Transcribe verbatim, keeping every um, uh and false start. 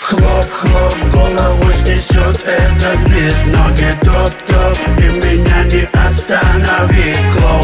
Хлоп-хлоп, голову снесет этот бит. Ноги топ-топ, и меня не остановить. Хлоп